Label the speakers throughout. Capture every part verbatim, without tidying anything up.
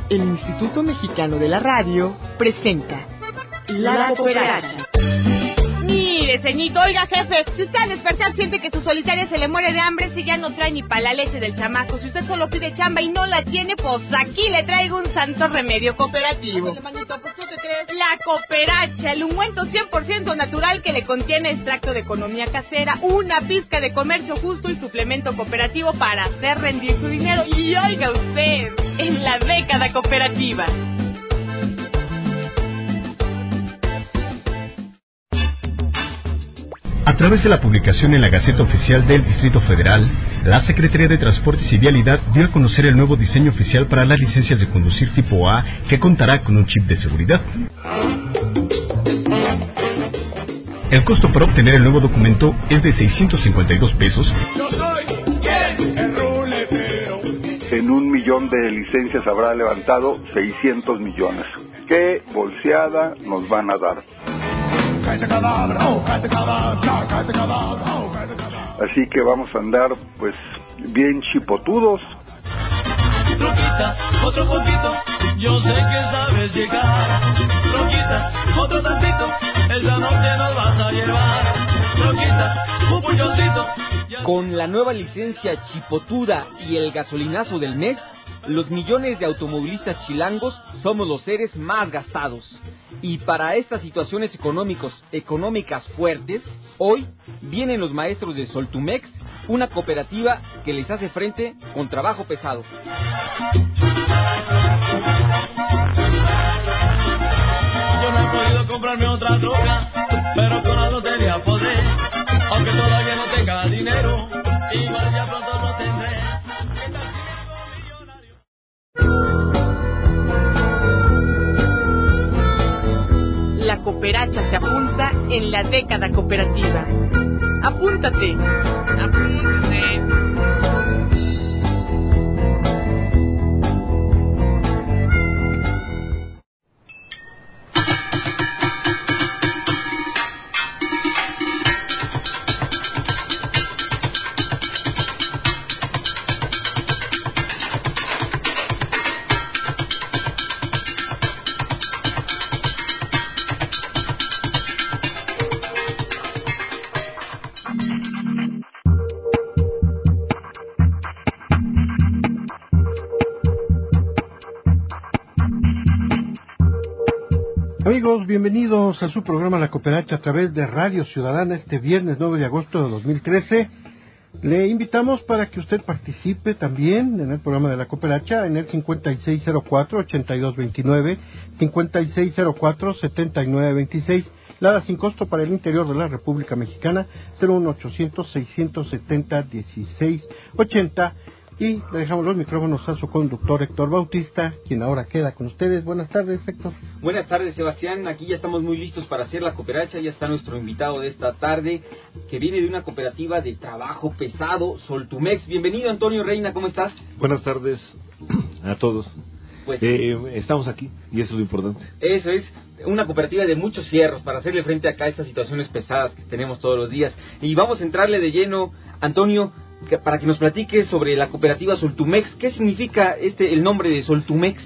Speaker 1: El Instituto Mexicano de la Radio presenta La Cooperacha.
Speaker 2: Mire, ceñito, oiga, jefe, si usted al despertar siente que su solitaria se le muere de hambre, si ya no trae ni para la leche del chamaco, si usted solo pide chamba y no la tiene, pues aquí le traigo un santo remedio cooperativo. Ándale, manito, pues, ¿tú qué crees? La Cooperacha, el ungüento cien por ciento natural que le contiene extracto de economía casera, una pizca de comercio justo y suplemento cooperativo para hacer rendir su dinero. Y oiga usted, en la década cooperativa.
Speaker 3: A través de la publicación en la Gaceta Oficial del Distrito Federal, la Secretaría de Transportes y Vialidad dio a conocer el nuevo diseño oficial para las licencias de conducir tipo A, que contará con un chip de seguridad. El costo para obtener el nuevo documento es de seiscientos cincuenta y dos pesos.
Speaker 4: Yo soy quien, el ruletero.
Speaker 5: En un millón de licencias habrá levantado seiscientos millones. ¿Qué bolseada nos van a dar? Así que vamos a andar, pues, bien chipotudos.
Speaker 4: Troquita, otro poquito, yo sé que sabes llegar. Troquita, otro tantito, esa noche nos vas a llevar. Troquita, un puñoncito.
Speaker 6: Con la nueva licencia chipotuda y el gasolinazo del mes, los millones de automovilistas chilangos somos los seres más gastados. Y para estas situaciones económicos, económicas fuertes, hoy vienen los maestros de Soltumex, una cooperativa que les hace frente con trabajo pesado.
Speaker 4: Yo no he podido comprarme otra droga, pero con la lotería podré, aunque todavía no tenga dinero, igual ya pronto lo tendré.
Speaker 1: La Cooperacha se apunta en la década cooperativa. ¡Apúntate! ¡Apúntate!
Speaker 7: Amigos, bienvenidos a su programa La Cooperacha a través de Radio Ciudadana este viernes nueve de agosto de dos mil trece. Le invitamos para que usted participe también en el programa de La Cooperacha en el cincuenta y seis cero cuatro, ochenta y dos veintinueve, cincuenta y seis cero cuatro, setenta y nueve veintiséis, Lada sin costo para el interior de la República Mexicana, cero uno ochocientos, seiscientos setenta, dieciséis ochenta. Y le dejamos los micrófonos a su conductor Héctor Bautista, quien ahora queda con ustedes. Buenas tardes, Héctor.
Speaker 6: Buenas tardes, Sebastián. Aquí ya estamos muy listos para hacer la cooperacha. Ya está nuestro invitado de esta tarde, que viene de una cooperativa de trabajo pesado, Soltumex. Bienvenido, Antonio Reina, ¿cómo estás?
Speaker 8: Buenas tardes a todos. Pues eh, estamos aquí y eso es lo importante.
Speaker 6: Eso es, una cooperativa de muchos fierros para hacerle frente acá a estas situaciones pesadas que tenemos todos los días. Y vamos a entrarle de lleno, Antonio, que, para que nos platique sobre la cooperativa Soltumex. ¿Qué significa este el nombre de Soltumex?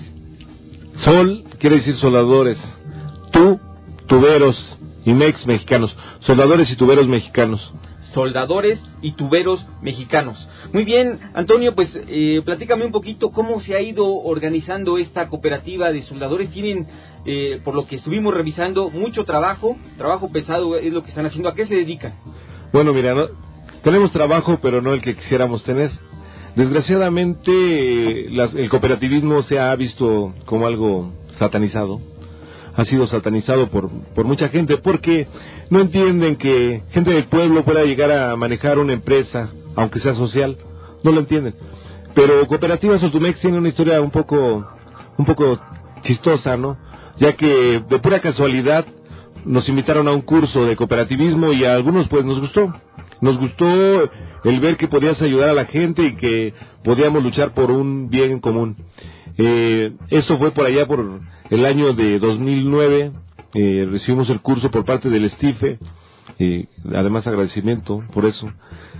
Speaker 8: Sol quiere decir soldadores, tu, tuberos y mex, mexicanos, soldadores y tuberos mexicanos.
Speaker 6: Soldadores y tuberos mexicanos. Muy bien, Antonio, pues eh, platícame un poquito cómo se ha ido organizando esta cooperativa de soldadores. Tienen, eh, por lo que estuvimos revisando, mucho trabajo, trabajo pesado es lo que están haciendo. ¿A qué se dedican?
Speaker 8: Bueno, mira, no, tenemos trabajo, pero no el que quisiéramos tener. Desgraciadamente, eh, las, el cooperativismo se ha visto como algo satanizado. Ha sido satanizado por, por mucha gente, porque no entienden que gente del pueblo pueda llegar a manejar una empresa, aunque sea social. No lo entienden. Pero Cooperativa Soltumex tiene una historia un poco, un poco chistosa, ¿no? Ya que de pura casualidad nos invitaron a un curso de cooperativismo y a algunos pues nos gustó. Nos gustó el ver que podías ayudar a la gente y que podíamos luchar por un bien común. Eh, eso fue por allá por el año de dos mil nueve, eh, recibimos el curso por parte del Estife, eh, además agradecimiento por eso,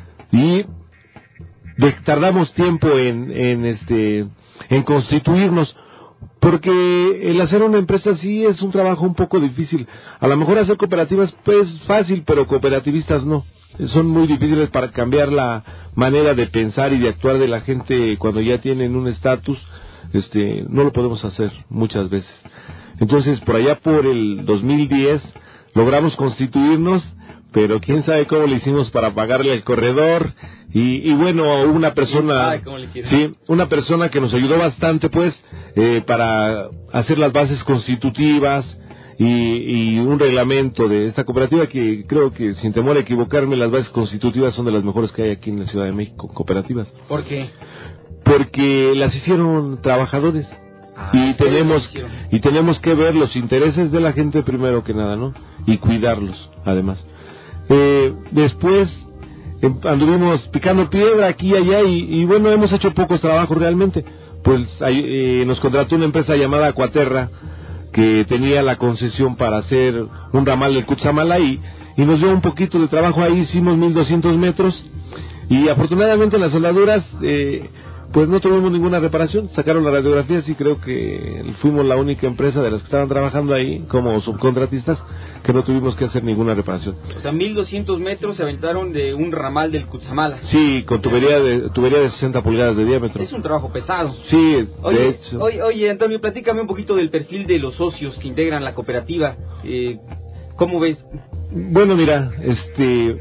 Speaker 8: y de, tardamos tiempo en, en este en constituirnos. Porque el hacer una empresa sí es un trabajo un poco difícil. A lo mejor hacer cooperativas pues es fácil, pero cooperativistas no. Son muy difíciles para cambiar la manera de pensar y de actuar de la gente cuando ya tienen un estatus. Este, no lo podemos hacer muchas veces. Entonces, por allá por el dos mil diez logramos constituirnos, pero quién sabe cómo le hicimos para pagarle el corredor. Y, y bueno, una persona, sí, una persona que nos ayudó bastante, pues, eh, para hacer las bases constitutivas y, y un reglamento de esta cooperativa que creo que, sin temor a equivocarme, las bases constitutivas son de las mejores que hay aquí en la Ciudad de México, cooperativas.
Speaker 6: ¿Por qué?
Speaker 8: Porque las hicieron trabajadores. Ah, y tenemos y tenemos que ver los intereses de la gente primero que nada, ¿no? Y cuidarlos, además. Eh, después anduvimos picando piedra aquí y allá y, y bueno, hemos hecho pocos trabajos realmente. Pues eh, nos contrató una empresa llamada Acuaterra que tenía la concesión para hacer un ramal del Cutzamala y, y nos dio un poquito de trabajo ahí, hicimos mil doscientos metros y afortunadamente en las soldaduras eh, pues no tuvimos ninguna reparación, sacaron las radiografías y creo que fuimos la única empresa de las que estaban trabajando ahí como subcontratistas que no tuvimos que hacer ninguna reparación.
Speaker 6: O sea, mil doscientos metros se aventaron de un ramal del Cutzamala.
Speaker 8: Sí, con tubería de tubería de sesenta pulgadas de diámetro.
Speaker 6: Es un trabajo pesado.
Speaker 8: Sí,
Speaker 6: oye,
Speaker 8: de hecho.
Speaker 6: Oye, oye, Antonio, platícame un poquito del perfil de los socios que integran la cooperativa. Eh, ¿Cómo ves?
Speaker 8: Bueno, mira, este,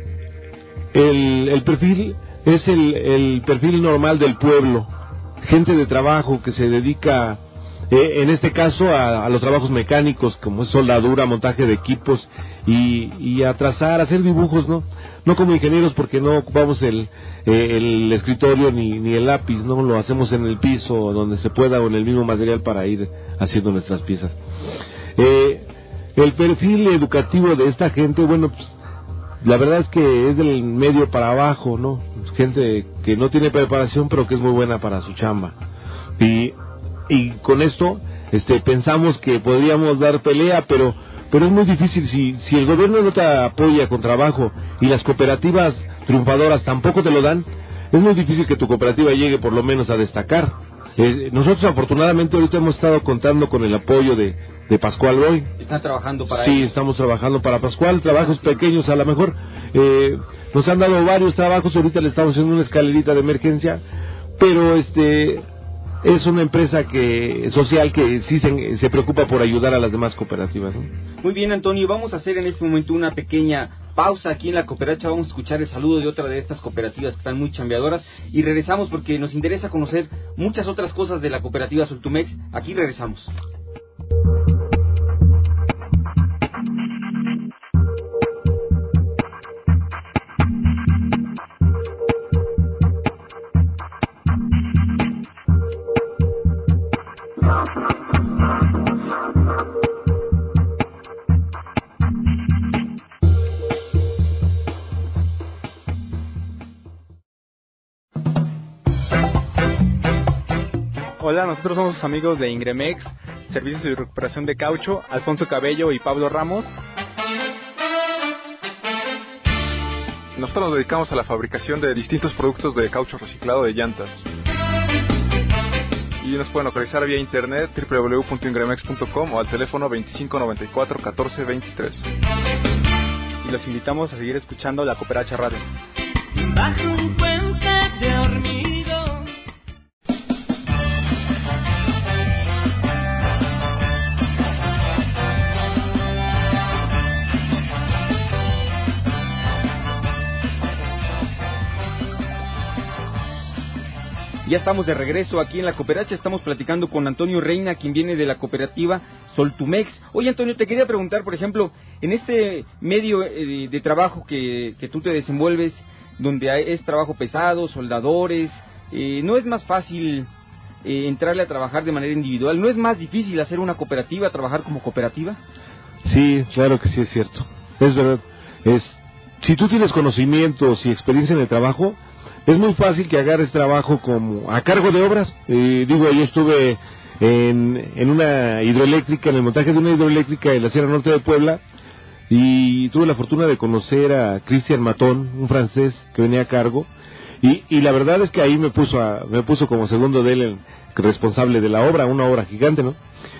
Speaker 8: el, el perfil es el, el perfil normal del pueblo, gente de trabajo que se dedica, eh, en este caso, a, a los trabajos mecánicos, como es soldadura, montaje de equipos y, y a trazar, a hacer dibujos, ¿no? No como ingenieros porque no ocupamos el, eh, el escritorio ni, ni el lápiz, ¿no? Lo hacemos en el piso, donde se pueda, o en el mismo material para ir haciendo nuestras piezas. Eh, el perfil educativo de esta gente, bueno, pues, la verdad es que es del medio para abajo, ¿no? Gente que no tiene preparación, pero que es muy buena para su chamba. Y, y con esto, este, pensamos que podríamos dar pelea, pero, pero es muy difícil. Si, si el gobierno no te apoya con trabajo y las cooperativas triunfadoras tampoco te lo dan, es muy difícil que tu cooperativa llegue por lo menos a destacar. Eh, nosotros afortunadamente ahorita hemos estado contando con el apoyo de, de Pascual Boy.
Speaker 6: ¿Están trabajando para
Speaker 8: Sí,
Speaker 6: ellos?
Speaker 8: estamos trabajando para Pascual, trabajos pequeños a lo mejor. Eh, nos han dado varios trabajos, ahorita le estamos haciendo una escalerita de emergencia, pero este es una empresa que social que sí se, se preocupa por ayudar a las demás cooperativas, ¿no?
Speaker 6: Muy bien, Antonio, vamos a hacer en este momento una pequeña pausa aquí en la cooperacha. Vamos a escuchar el saludo de otra de estas cooperativas que están muy chambeadoras y regresamos porque nos interesa conocer muchas otras cosas de la cooperativa Soltumex. Aquí regresamos.
Speaker 9: Hola, nosotros somos sus amigos de Ingremex, Servicios de Recuperación de Caucho, Alfonso Cabello y Pablo Ramos. Nosotros nos dedicamos a la fabricación de distintos productos de caucho reciclado de llantas. Y nos pueden localizar vía internet doble u doble u doble u punto ingremex punto com o al teléfono veinticinco noventa y cuatro catorce veintitrés. Y los invitamos a seguir escuchando la Cooperacha Radio.
Speaker 4: Bajo un puente de hormigas.
Speaker 6: Ya estamos de regreso aquí en la cooperacha, estamos platicando con Antonio Reina, quien viene de la cooperativa Soltumex. Oye, Antonio, te quería preguntar, por ejemplo, en este medio eh, de trabajo que, que tú te desenvuelves, donde hay, es trabajo pesado, soldadores, eh, ¿no es más fácil eh, entrarle a trabajar de manera individual? ¿No es más difícil hacer una cooperativa, trabajar como cooperativa?
Speaker 8: Sí, claro que sí es cierto, es verdad. Es, si tú tienes conocimientos y experiencia en el trabajo, es muy fácil que agarres trabajo como a cargo de obras. Eh, digo, yo estuve en, en una hidroeléctrica, en el montaje de una hidroeléctrica en la Sierra Norte de Puebla, y tuve la fortuna de conocer a Cristian Matón, un francés que venía a cargo, y, y la verdad es que ahí me puso a, me puso como segundo de él el responsable de la obra, una obra gigante, ¿no?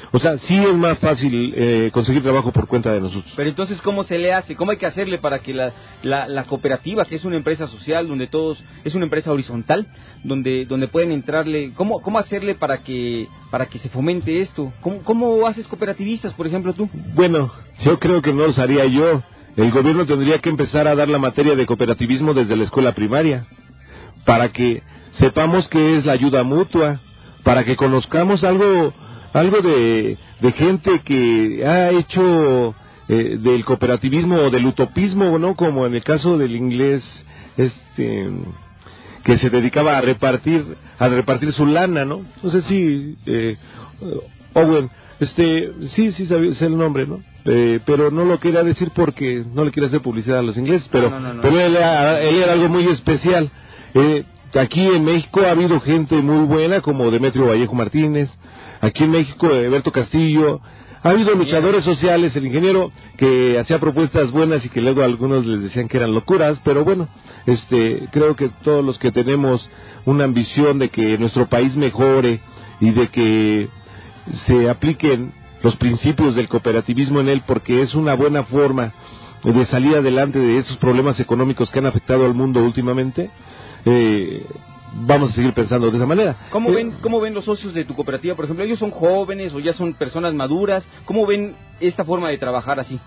Speaker 8: O sea, sí es más fácil eh, conseguir trabajo por cuenta de nosotros.
Speaker 6: Pero entonces, ¿cómo se le hace? ¿Cómo hay que hacerle para que la, la, la cooperativa, que es una empresa social, donde todos, es una empresa horizontal, donde donde pueden entrarle, ¿cómo cómo hacerle para que para que se fomente esto? ¿Cómo, cómo haces cooperativistas, por ejemplo, tú?
Speaker 8: Bueno, yo creo que no los haría yo. El gobierno tendría que empezar a dar la materia de cooperativismo desde la escuela primaria, para que sepamos qué es la ayuda mutua, para que conozcamos algo algo de, de gente que ha hecho eh, del cooperativismo o del utopismo, ¿no? Como en el caso del inglés, este, que se dedicaba a repartir, a repartir su lana, ¿no? No sé si, eh, Owen, este, sí, sí sabía, sé el nombre, ¿no? Eh, pero no lo quería decir porque no le quiere hacer publicidad a los ingleses, pero, no, no, no. pero él, era, él era algo muy especial. Eh, aquí en México ha habido gente muy buena como Demetrio Vallejo Martínez. Aquí en México, Alberto Castillo, ha habido luchadores sociales, el ingeniero que hacía propuestas buenas y que luego algunos les decían que eran locuras, pero bueno, este, creo que todos los que tenemos una ambición de que nuestro país mejore y de que se apliquen los principios del cooperativismo en él, porque es una buena forma de salir adelante de esos problemas económicos que han afectado al mundo últimamente, eh, vamos a seguir pensando de esa manera.
Speaker 6: ¿Cómo
Speaker 8: eh,
Speaker 6: ven cómo ven los socios de tu cooperativa, por ejemplo? ¿Ellos son jóvenes o ya son personas maduras? ¿Cómo ven esta forma de trabajar así?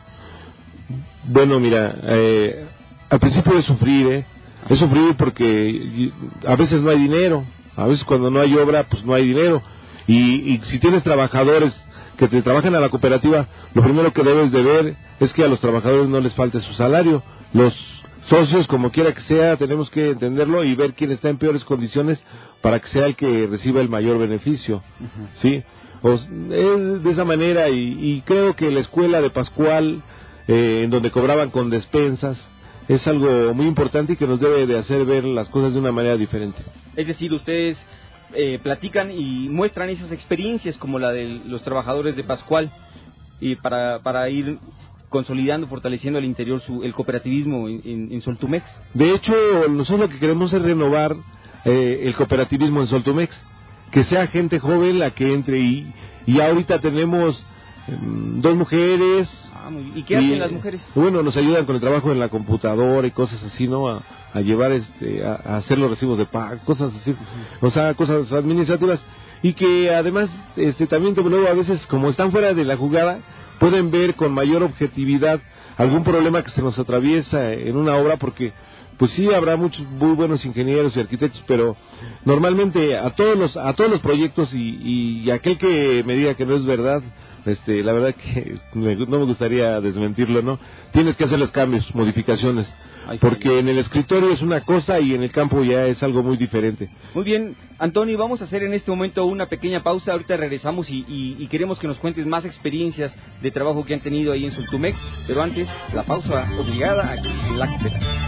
Speaker 8: Bueno, mira, eh, al principio es sufrir, ¿eh? Es sufrir porque a veces no hay dinero, a veces cuando no hay obra, pues no hay dinero. Y, y si tienes trabajadores que te trabajan a la cooperativa, lo primero que debes de ver es que a los trabajadores no les falte su salario. Los socios, como quiera que sea, tenemos que entenderlo y ver quién está en peores condiciones para que sea el que reciba el mayor beneficio, uh-huh. ¿sí? O, es de esa manera y, y creo que la escuela de Pascual, eh, en donde cobraban con despensas, es algo muy importante y que nos debe de hacer ver las cosas de una manera diferente.
Speaker 6: Es decir, ustedes eh, platican y muestran esas experiencias como la de los trabajadores de Pascual y para, para ir consolidando, fortaleciendo al interior su, el cooperativismo en, en, en Soltumex.
Speaker 8: De hecho, nosotros lo que queremos es renovar eh, el cooperativismo en Soltumex, que sea gente joven la que entre y, y ahorita tenemos eh, dos mujeres.
Speaker 6: Ah, muy, ¿y qué hacen y, las mujeres?
Speaker 8: Bueno, nos ayudan con el trabajo en la computadora y cosas así, ¿no? A, a llevar, este, a, a hacer los recibos de pago, cosas así, uh-huh. o sea, cosas administrativas y que además, este, también luego a veces como están fuera de la jugada, pueden ver con mayor objetividad algún problema que se nos atraviesa en una obra, porque pues sí habrá muchos muy buenos ingenieros y arquitectos, pero normalmente a todos los a todos los proyectos y, y aquel que me diga que no es verdad, este la verdad que me, no me gustaría desmentirlo, ¿no? Tienes que hacerles cambios, modificaciones, porque en el escritorio es una cosa y en el campo ya es algo muy diferente.
Speaker 6: Muy bien, Antonio, vamos a hacer en este momento una pequeña pausa, ahorita regresamos y, y, y queremos que nos cuentes más experiencias de trabajo que han tenido ahí en Soltumex, pero antes, la pausa obligada aquí en La Cooperacha.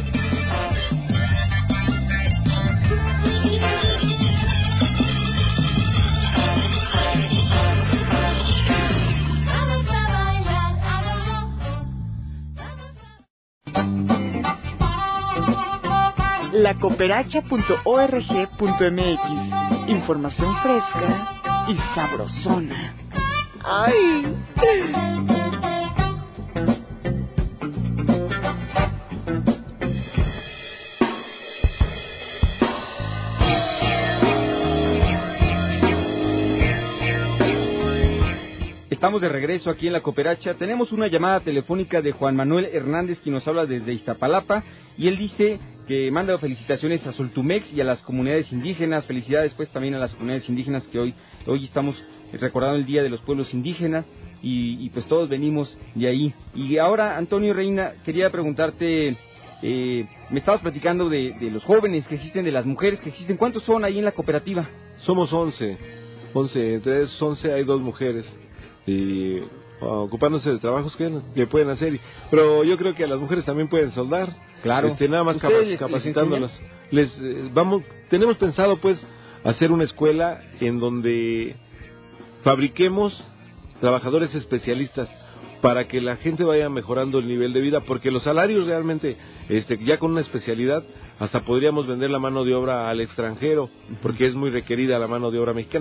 Speaker 1: la cooperacha punto org punto m x. Información fresca y sabrosona. ¡Ay!
Speaker 6: Estamos de regreso aquí en La Cooperacha. Tenemos una llamada telefónica de Juan Manuel Hernández, quien nos habla desde Iztapalapa, y él dice que manda felicitaciones a Soltumex y a las comunidades indígenas. Felicidades pues también a las comunidades indígenas, que hoy hoy estamos recordando el Día de los Pueblos Indígenas y, y pues todos venimos de ahí. Y ahora, Antonio Reina, quería preguntarte, eh, me estabas platicando de, de los jóvenes que existen, de las mujeres que existen. ¿Cuántos son ahí en la cooperativa?
Speaker 8: Somos once, once, entre esos once hay dos mujeres y uh, ocupándose de trabajos que, que pueden hacer, pero yo creo que a las mujeres también pueden soldar.
Speaker 6: Claro.
Speaker 8: Este, nada más capac- capacitándolas. Les, eh, vamos, tenemos pensado pues hacer una escuela en donde fabriquemos trabajadores especialistas para que la gente vaya mejorando el nivel de vida, porque los salarios realmente, este, ya con una especialidad, hasta podríamos vender la mano de obra al extranjero, porque es muy requerida la mano de obra mexicana.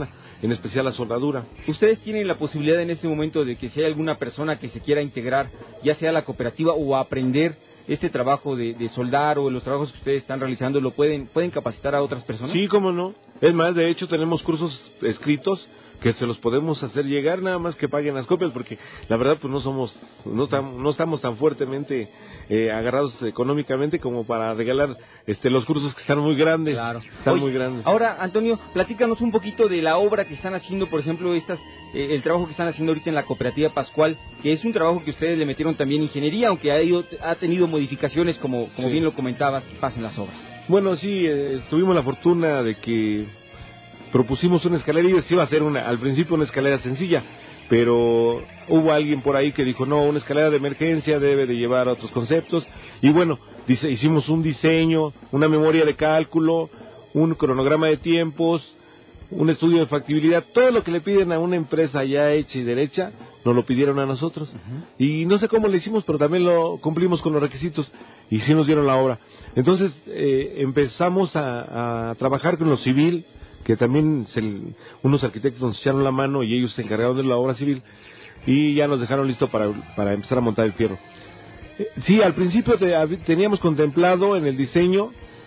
Speaker 8: en especial la soldadura.
Speaker 6: ¿Ustedes tienen la posibilidad en este momento de que si hay alguna persona que se quiera integrar, ya sea a la cooperativa o a aprender este trabajo de, de soldar o los trabajos que ustedes están realizando, lo pueden pueden capacitar a otras personas?
Speaker 8: Sí, cómo no. Es más, de hecho tenemos cursos escritos que se los podemos hacer llegar, nada más que paguen las copias, porque la verdad pues no somos, no, tam, no estamos tan fuertemente eh, agarrados económicamente como para regalar este los cursos que están muy grandes.
Speaker 6: Claro.
Speaker 8: Están
Speaker 6: Oye,
Speaker 8: muy grandes.
Speaker 6: Ahora, Antonio, platícanos un poquito de la obra que están haciendo, por ejemplo, estas eh, el trabajo que están haciendo ahorita en la Cooperativa Pascual, que es un trabajo que ustedes le metieron también ingeniería, aunque ha, ido, ha tenido modificaciones, como, como sí. bien lo comentabas, que pasen las obras.
Speaker 8: Bueno, sí, eh, tuvimos la fortuna de que propusimos una escalera y se iba a hacer una, al principio una escalera sencilla, pero hubo alguien por ahí que dijo, no, una escalera de emergencia debe de llevar a otros conceptos, y bueno, dice, hicimos un diseño, una memoria de cálculo, un cronograma de tiempos, un estudio de factibilidad, todo lo que le piden a una empresa ya hecha y derecha, nos lo pidieron a nosotros, uh-huh. y no sé cómo lo hicimos, pero también lo cumplimos con los requisitos, y sí nos dieron la obra. Entonces eh, empezamos a, a trabajar con lo civil, que también se, unos arquitectos nos echaron la mano y ellos se encargaron de la obra civil y ya nos dejaron listo para, para empezar a montar el fierro. Eh, sí, al principio te, teníamos contemplado en el diseño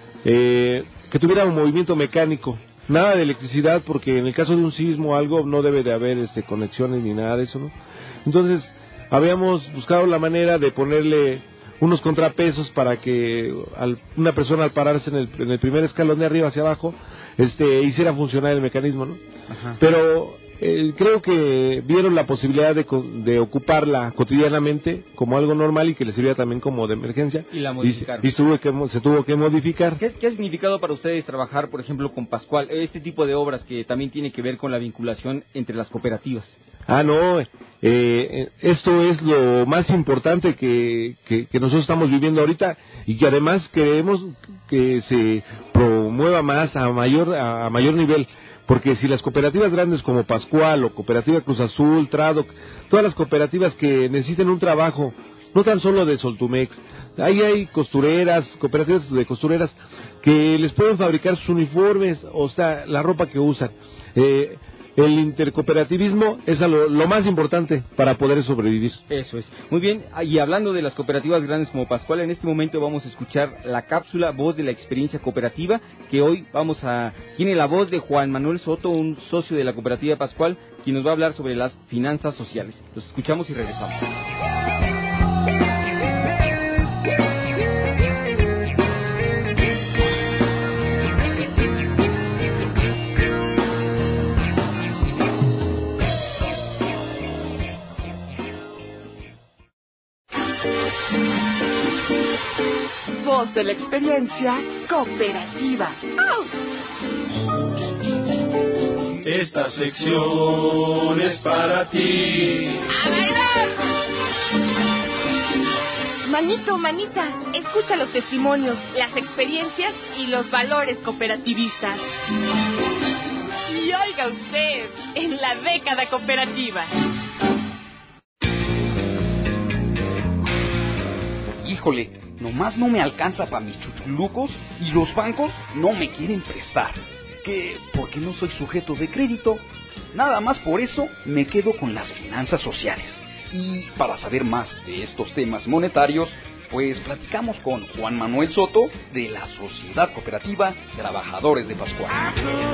Speaker 8: eh, que tuviera un movimiento mecánico, nada de electricidad, porque en el caso de un sismo o algo no debe de haber este, conexiones ni nada de eso, ¿no? Entonces habíamos buscado la manera de ponerle unos contrapesos para que al, una persona al pararse en el, en el primer escalón de arriba hacia abajo este hiciera funcionar el mecanismo, ¿no? Ajá. Pero eh, creo que vieron la posibilidad de, de ocuparla cotidianamente como algo normal y que le servía también como de emergencia.
Speaker 6: Y la modificaron.
Speaker 8: Y, y tuvo que, se tuvo que modificar.
Speaker 6: ¿Qué, ¿Qué ha significado para ustedes trabajar, por ejemplo, con Pascual? Este tipo de obras que también tiene que ver con la vinculación entre las cooperativas.
Speaker 8: Ah, no, eh, esto es lo más importante que, que, que nosotros estamos viviendo ahorita y que además queremos que se promueva más a mayor a mayor nivel, porque si las cooperativas grandes como Pascual o Cooperativa Cruz Azul, Tradoc, todas las cooperativas que necesiten un trabajo, no tan solo de Soltumex, ahí hay costureras, cooperativas de costureras que les pueden fabricar sus uniformes, o sea, la ropa que usan. Eh, El intercooperativismo es lo, lo más importante para poder sobrevivir.
Speaker 6: Eso es. Muy bien, y hablando de las cooperativas grandes como Pascual, en este momento vamos a escuchar la cápsula Voz de la Experiencia Cooperativa, que hoy vamos a... tiene la voz de Juan Manuel Soto, un socio de la Cooperativa Pascual, quien nos va a hablar sobre las finanzas sociales. Los escuchamos y regresamos.
Speaker 1: Voz de la Experiencia Cooperativa.
Speaker 4: Esta sección es para ti.
Speaker 2: ¡A bailar! Manito, manita, escucha los testimonios, las experiencias y los valores cooperativistas. Y oiga usted, en la década cooperativa.
Speaker 10: Híjole, nomás no me alcanza para mis chuchulucos y los bancos no me quieren prestar. ¿Qué? ¿Por qué no soy sujeto de crédito? Nada más por eso me quedo con las finanzas sociales. Y para saber más de estos temas monetarios, pues platicamos con Juan Manuel Soto de la Sociedad Cooperativa Trabajadores de Pascual.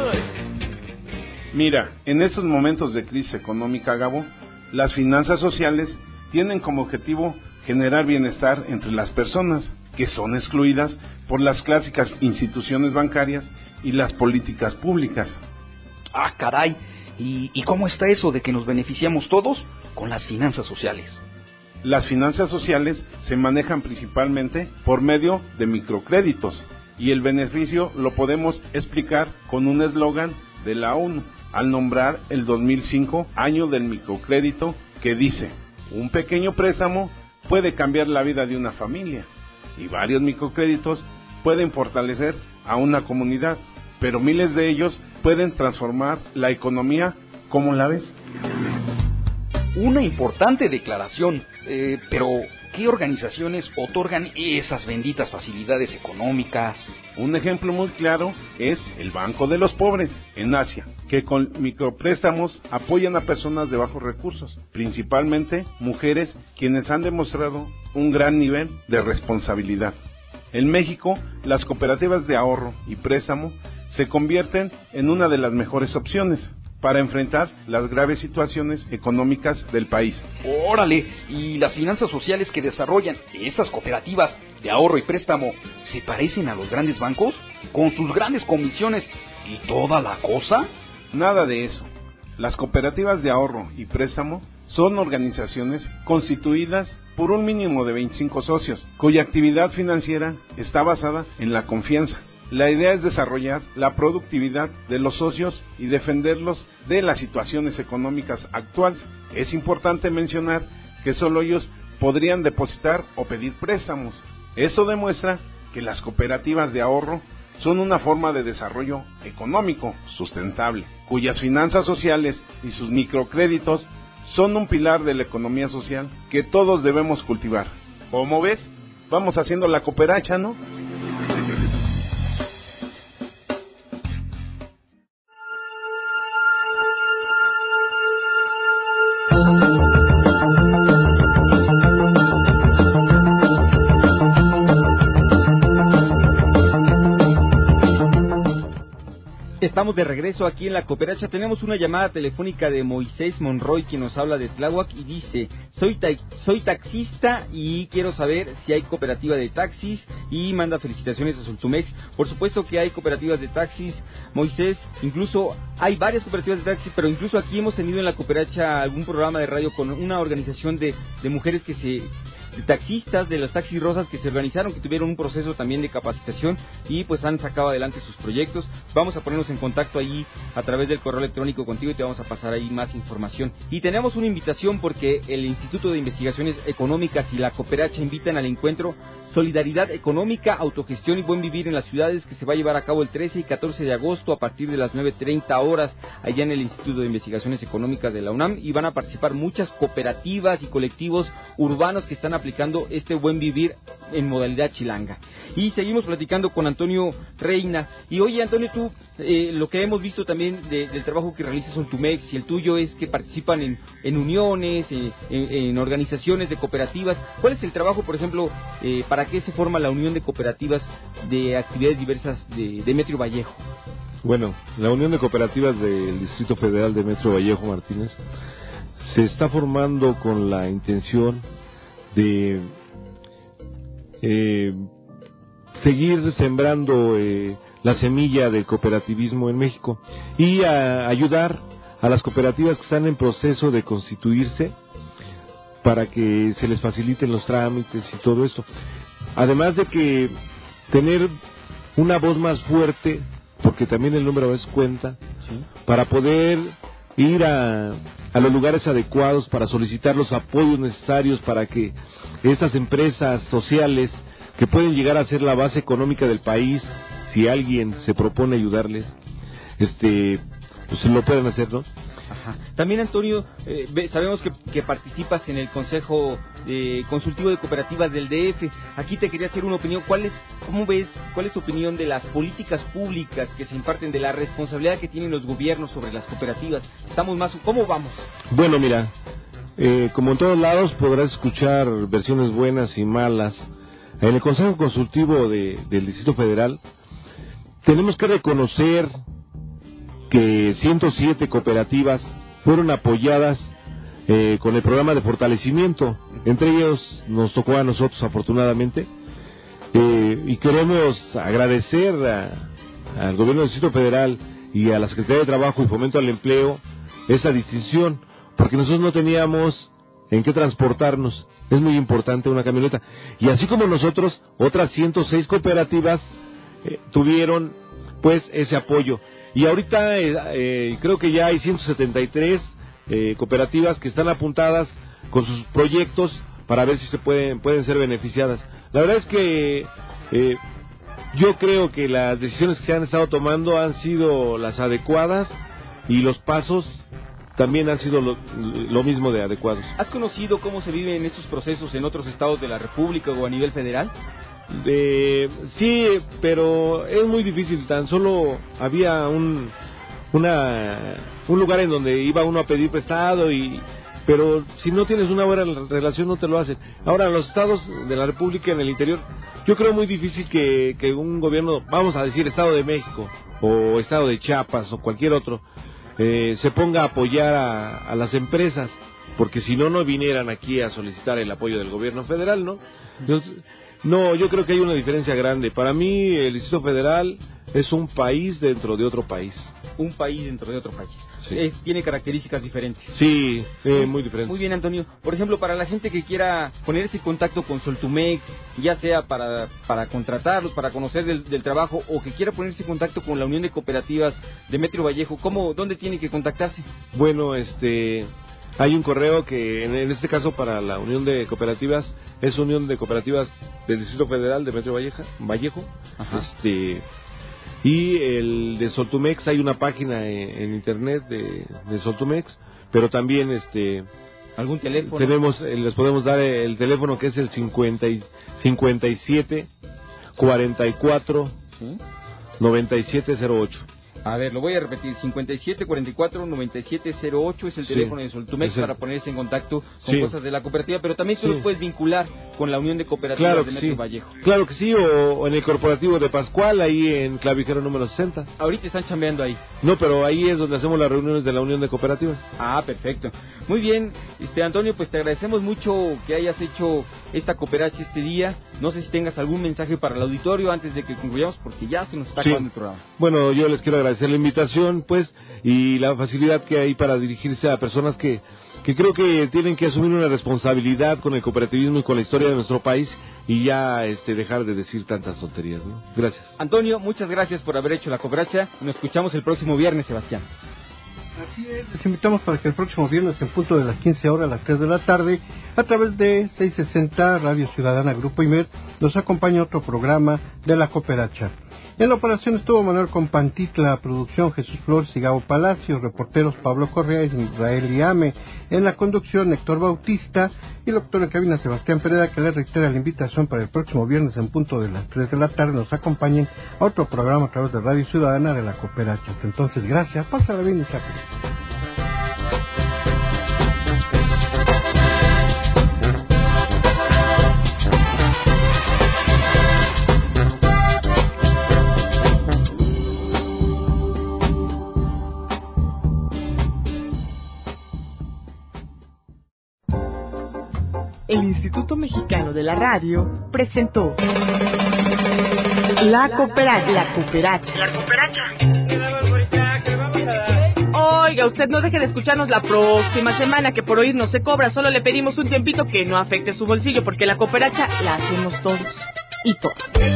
Speaker 11: Mira, en estos momentos de crisis económica, Gabo, las finanzas sociales tienen como objetivo generar bienestar entre las personas que son excluidas por las clásicas instituciones bancarias y las políticas públicas.
Speaker 10: Ah, caray, ¿y, y cómo está eso de que nos beneficiamos todos con las finanzas sociales?
Speaker 11: Las finanzas sociales se manejan principalmente por medio de microcréditos y el beneficio lo podemos explicar con un eslogan de la ONU al nombrar el dos mil cinco año del microcrédito, que dice: un pequeño préstamo puede cambiar la vida de una familia y varios microcréditos pueden fortalecer a una comunidad, pero miles de ellos pueden transformar la economía. ¿Cómo la ves?
Speaker 10: una importante declaración. Eh, pero, ¿qué organizaciones otorgan esas benditas facilidades económicas?
Speaker 11: Un ejemplo muy claro es el Banco de los Pobres en Asia, que con micropréstamos apoyan a personas de bajos recursos, principalmente mujeres, quienes han demostrado un gran nivel de responsabilidad. En México, las cooperativas de ahorro y préstamo se convierten en una de las mejores opciones para enfrentar las graves situaciones económicas del país.
Speaker 10: Órale, ¿y las finanzas sociales que desarrollan estas cooperativas de ahorro y préstamo se parecen a los grandes bancos? ¿Con sus grandes comisiones y toda la cosa?
Speaker 11: Nada de eso. Las cooperativas de ahorro y préstamo son organizaciones constituidas por un mínimo de veinticinco socios, cuya actividad financiera está basada en la confianza. La idea es desarrollar la productividad de los socios y defenderlos de las situaciones económicas actuales. Es importante mencionar que solo ellos podrían depositar o pedir préstamos. Esto demuestra que las cooperativas de ahorro son una forma de desarrollo económico sustentable, cuyas finanzas sociales y sus microcréditos son un pilar de la economía social que todos debemos cultivar. ¿Cómo ves? Vamos haciendo la cooperacha, ¿no?
Speaker 6: Estamos de regreso aquí en la Cooperacha. Tenemos una llamada telefónica de Moisés Monroy, quien nos habla de Tláhuac y dice: soy ta soy taxista y quiero saber si hay cooperativa de taxis, y manda felicitaciones a Sultumex. Por supuesto que hay cooperativas de taxis, Moisés, incluso hay varias cooperativas de taxis, pero incluso aquí hemos tenido en la Cooperacha algún programa de radio con una organización de, de mujeres que se... de taxistas de las taxis rosas que se organizaron, que tuvieron un proceso también de capacitación y pues han sacado adelante sus proyectos. Vamos a ponernos en contacto ahí a través del correo electrónico contigo y te vamos a pasar ahí más información. Y tenemos una invitación porque el Instituto de Investigaciones Económicas y la Cooperacha invitan al encuentro Solidaridad Económica, Autogestión y Buen Vivir en las Ciudades, que se va a llevar a cabo el trece y catorce de agosto a partir de las nueve treinta horas allá en el Instituto de Investigaciones Económicas de la UNAM, y van a participar muchas cooperativas y colectivos urbanos que están aplicando este buen vivir en modalidad chilanga. Y seguimos platicando con Antonio Reina. Y oye, Antonio, tú, eh, lo que hemos visto también de, del trabajo que realizas en Sultumex y el tuyo es que participan en, en uniones, eh, en, en organizaciones de cooperativas. ¿Cuál es el trabajo, por ejemplo, eh, para qué se forma la Unión de Cooperativas de Actividades Diversas de, de Metro Vallejo?
Speaker 8: Bueno, la Unión de Cooperativas del Distrito Federal de Metro Vallejo, Martínez, se está formando con la intención de eh, seguir sembrando eh, la semilla del cooperativismo en México y a ayudar a las cooperativas que están en proceso de constituirse para que se les faciliten los trámites y todo esto. Además de que tener una voz más fuerte, porque también el número es cuenta, ¿sí?, para poder ir a, a los lugares adecuados para solicitar los apoyos necesarios para que estas empresas sociales que pueden llegar a ser la base económica del país, si alguien se propone ayudarles, este, pues lo pueden hacer, ¿no?
Speaker 6: Ajá. También, Antonio, eh, sabemos que, que participas en el Consejo eh, Consultivo de Cooperativas del D F. Aquí te quería hacer una opinión. ¿Cuál es, cómo ves, cuál es tu opinión de las políticas públicas que se imparten, de la responsabilidad que tienen los gobiernos sobre las cooperativas? Estamos más, ¿cómo vamos?
Speaker 8: Bueno, mira, eh, como en todos lados podrás escuchar versiones buenas y malas. En el Consejo Consultivo de, del Distrito Federal tenemos que reconocer que ciento siete cooperativas fueron apoyadas eh, con el programa de fortalecimiento. Entre ellos nos tocó a nosotros, afortunadamente, eh, y queremos agradecer a, al gobierno del Distrito Federal y a la Secretaría de Trabajo y Fomento al Empleo esa distinción, porque nosotros no teníamos en qué transportarnos. Es muy importante una camioneta. Y así como nosotros, otras ciento seis cooperativas eh, tuvieron pues ese apoyo. Y ahorita eh, eh, creo que ya hay ciento setenta y tres eh, cooperativas que están apuntadas con sus proyectos para ver si se pueden pueden ser beneficiadas. La verdad es que eh, yo creo que las decisiones que se han estado tomando han sido las adecuadas y los pasos también han sido lo, lo mismo de adecuados.
Speaker 6: ¿Has conocido cómo se viven estos procesos en otros estados de la República o a nivel federal?
Speaker 8: De, sí, pero es muy difícil. Tan solo había un una un lugar en donde iba uno a pedir prestado, y pero si no tienes una buena relación no te lo hacen. Ahora, en los estados de la República, en el interior, yo creo muy difícil que, que un gobierno, vamos a decir Estado de México o Estado de Chiapas o cualquier otro, eh, se ponga a apoyar a, a las empresas, porque si no, no vinieran aquí a solicitar el apoyo del gobierno federal, ¿no? Entonces, no, yo creo que hay una diferencia grande. Para mí, el Distrito Federal es un país dentro de otro país.
Speaker 6: Un país dentro de otro país.
Speaker 8: Sí.
Speaker 6: Es, tiene características diferentes.
Speaker 8: Sí, eh, muy diferentes.
Speaker 6: Muy bien, Antonio. Por ejemplo, para la gente que quiera ponerse en contacto con Soltumex, ya sea para para contratarlos, para conocer del, del trabajo, o que quiera ponerse en contacto con la Unión de Cooperativas de Metro Vallejo, ¿cómo, dónde tiene que contactarse?
Speaker 8: Bueno, este... hay un correo que, en este caso, para la Unión de Cooperativas, es Unión de Cooperativas del Distrito Federal de Metro Vallejo, Vallejo.
Speaker 6: Ajá.
Speaker 8: Este, y el de Soltumex, hay una página en, en internet de, de Soltumex, pero también, este,
Speaker 6: algún teléfono.
Speaker 8: Tenemos, les podemos dar el teléfono, que es el cincuenta, cincuenta y siete, cuarenta y cuatro,
Speaker 6: ¿sí?
Speaker 8: noventa y siete cero ocho.
Speaker 6: A ver, lo voy a repetir, cincuenta y siete, cuarenta y cuatro, noventa y siete cero ocho es el
Speaker 8: Sí.
Speaker 6: teléfono de Soltumex para ponerse en contacto con
Speaker 8: Sí.
Speaker 6: cosas de la cooperativa, pero también tú
Speaker 8: Sí.
Speaker 6: los puedes vincular con la Unión de Cooperativas
Speaker 8: Claro
Speaker 6: de
Speaker 8: que
Speaker 6: Metro
Speaker 8: sí.
Speaker 6: Vallejo.
Speaker 8: Claro que sí, o, o en el corporativo de Pascual, ahí en Clavijero número sesenta.
Speaker 6: Ahorita están chambeando ahí.
Speaker 8: No, pero ahí es donde hacemos las reuniones de la Unión de Cooperativas.
Speaker 6: Ah, perfecto. Muy bien, este Antonio, pues te agradecemos mucho que hayas hecho esta cooperacha este día. No sé si tengas algún mensaje para el auditorio antes de que concluyamos, porque ya se nos está
Speaker 8: Sí.
Speaker 6: acabando el programa.
Speaker 8: Bueno, yo les quiero agradecer la invitación, pues, y la facilidad que hay para dirigirse a personas que, que creo que tienen que asumir una responsabilidad con el cooperativismo y con la historia de nuestro país, y ya este dejar de decir tantas tonterías, ¿no? Gracias.
Speaker 6: Antonio, muchas gracias por haber hecho la cooperacha. Nos escuchamos el próximo viernes, Sebastián.
Speaker 7: Así es, les invitamos para que el próximo viernes en punto de las quince horas a las tres de la tarde, a través de seiscientos sesenta Radio Ciudadana Grupo Imer, nos acompaña otro programa de la cooperacha. En la operación estuvo Manuel Compantitla, producción Jesús Flores y Gabo Palacios, reporteros Pablo Correa y Israel Iame, en la conducción Héctor Bautista y el doctor en cabina Sebastián Pereda, que le reitera la invitación para el próximo viernes en punto de las tres de la tarde nos acompañen a otro programa a través de Radio Ciudadana de la cooperacha. Hasta entonces, gracias, pásala bien y sea feliz.
Speaker 1: El Instituto Mexicano de la Radio presentó La Cooperacha. La Cooperacha. La Cooperacha.
Speaker 2: Oiga, usted no deje de escucharnos la próxima semana, que por oír no se cobra. Solo le pedimos un tiempito que no afecte su bolsillo, porque la cooperacha la hacemos todos y todas.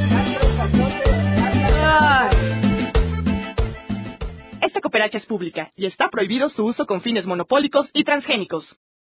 Speaker 2: Ay. Esta cooperacha es pública y está prohibido su uso con fines monopólicos y transgénicos.